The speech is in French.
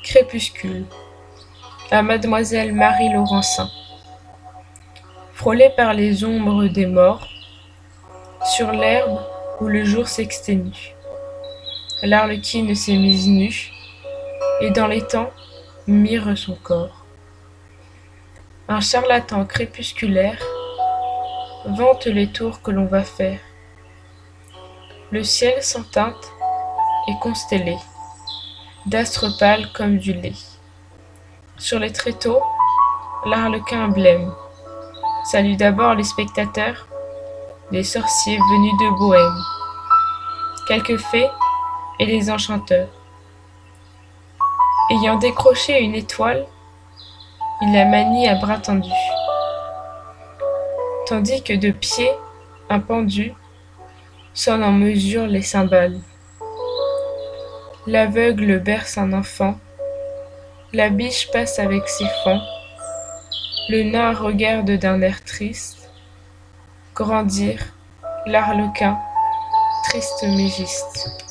Crépuscule à Mademoiselle Marie Laurencin. Frôlée par les ombres des morts, sur l'herbe où le jour s'exténue, l'arlequine s'est mise nue, et dans l'étang mire son corps. Un charlatan crépusculaire vante les tours que l'on va faire. Le ciel sans teinte est constellé d'astres pâles comme du lait. Sur les tréteaux, l'arlequin blême salue d'abord les spectateurs, les sorciers venus de Bohême, quelques fées et les enchanteurs. Ayant décroché une étoile, il la manie à bras tendus, tandis que de pied, un pendu sonne en mesure les cymbales. L'aveugle berce un enfant, la biche passe avec ses fans, le nain regarde d'un air triste grandir l'arlequin, triste mégiste.